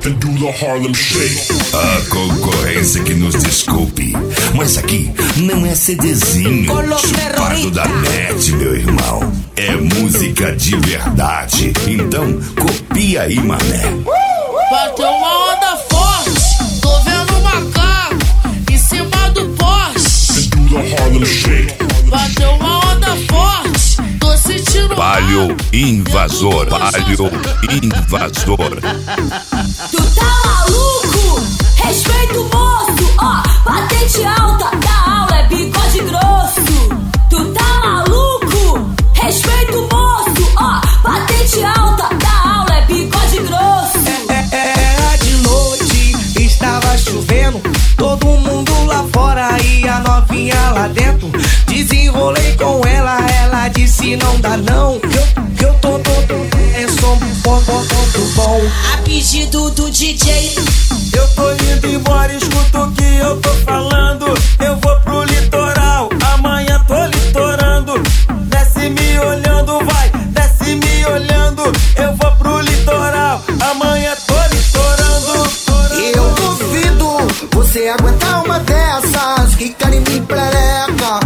and do the Harlem Shake. A concorrência que nos desculpe, mas aqui não é CDzinho chupado da net, meu irmão. É música de verdade. Então copia aí, mané. Bateu uma onda forte, tô vendo um macaco em cima do poste. And do the Harlem Shake. Bateu uma onda forte, tô sentindo. Palio invasor, palio invasor. Tu tá maluco? Respeita o moço, ó, patente alta da aula é bigode grosso. Tu tá maluco? Respeita o moço, ó, patente alta da aula é bigode grosso. Era de noite, estava chovendo, todo mundo lá fora e a novinha lá dentro. Desenrolei com ela, ela disse não dá não, que eu tô é som bom. A pedido do DJ, eu tô indo embora, escuta o que eu tô falando. Eu vou pro litoral, amanhã tô litorando. Desce me olhando, vai, desce me olhando. Eu vou pro litoral, amanhã tô litorando. Eu duvido você aguentar uma dessas. Quica em mim, perereca,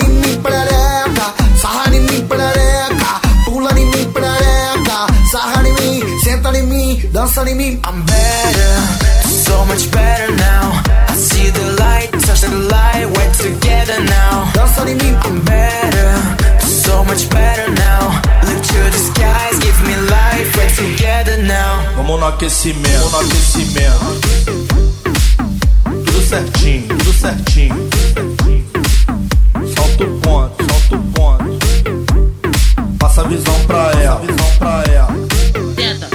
sarra em mim, perereca, pula em mim, perereca, sarra em mim, senta em mim, dança em mim. I'm better, so much better now. I see the light, touch the light, we're together now. Dança em mim. I'm better, so much better now. Look to the skies, give me life, we're together now. Vamos no aquecimento, Tudo certinho, tudo certinho. Solta o ponto. Passa a visão pra ela, Tenta.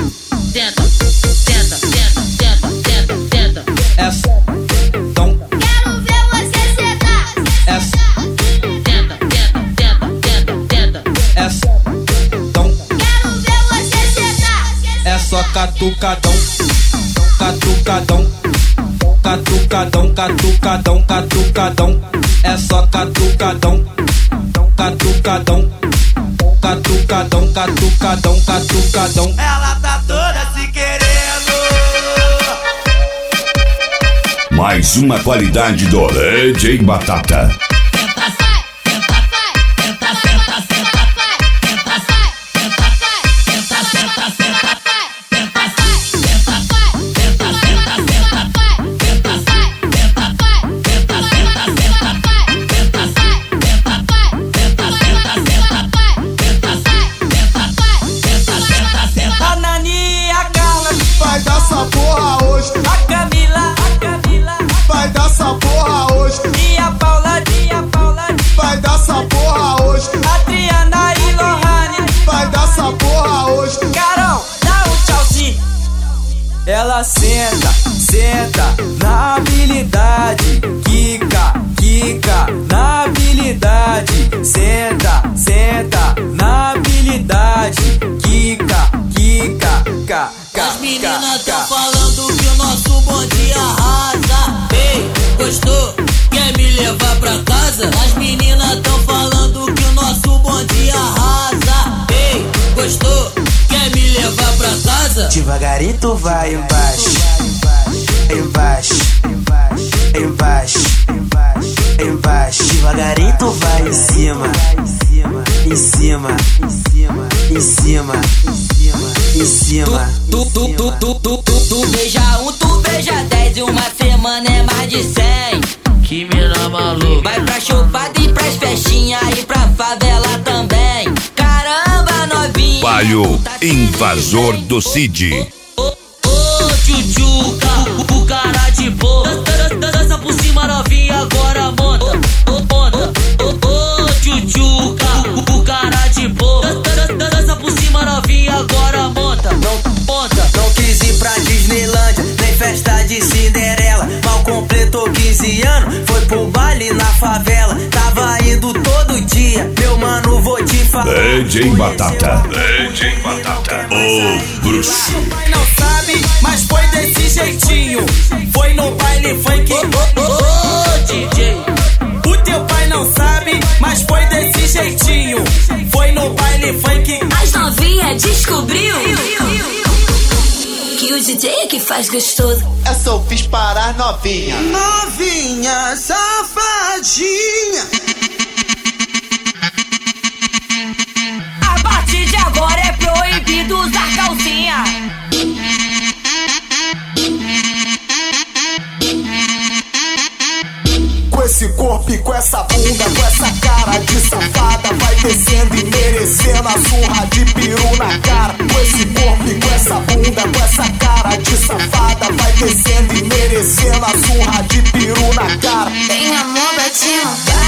Essa, então. quero ver você sentar. Essa, Tenta. essa, então. Quero ver você sentar. É só catucadão. É só catucadão. Ela tá toda se querendo. Mais uma qualidade do DJ Batata. A Nani e a Carla vai dar essa porra hoje. a Camila Vai dar essa porra hoje. e a Paula Vai dar essa porra hoje. Adriana e Lohane. Vai dar essa porra hoje. Carol, dá um tchauzinho. Ela senta na habilidade. Quica na habilidade. Senta na habilidade. Quica. As meninas tão falando que o nosso bonde arrasa. Ei, gostou? Quer me levar pra casa? As meninas tão falando que o nosso bonde arrasa. Ei, gostou? Quer me levar pra casa? Devagarinho tu vai embaixo. Devagarinho tu vai em cima. Tu beija um, tu beija 10. E uma semana é mais de 100. Que mina maluca. Vai pra chupada e pras festinhas. E pra favela também. Caramba, novinha. Palio invasor do Cid. Ô, tchutchuca, o cara de boa. Dança por cima, novinha, agora monta. Ô, tchutchuca, o cara de boa. Dança por cima, novinha, agora monta. Não quis ir pra Disneylândia, nem festa de Cinderela. Mal completou 15 anos, foi pro baile na favela. Tava indo todo dia, meu mano, vou te falar. DJ Batata. Ô, bruxo. Não sabe, mas foi desse jeitinho. Foi no baile funk. Ô, DJ. O teu pai não sabe, mas foi desse jeitinho. Foi no baile funk. As novinhas descobriu que o DJ é que faz. faz gostoso. Essa eu fiz parar novinha. Novinha, safadinha. A partir de agora é proibido usar calcinha. Com esse corpo e com essa bunda, com essa cara de safada, vai descendo e merecendo a surra de peru na cara. Com esse corpo e com essa bunda, com essa cara de safada, vai descendo e merecendo a surra de peru na cara. Tem amor, bate no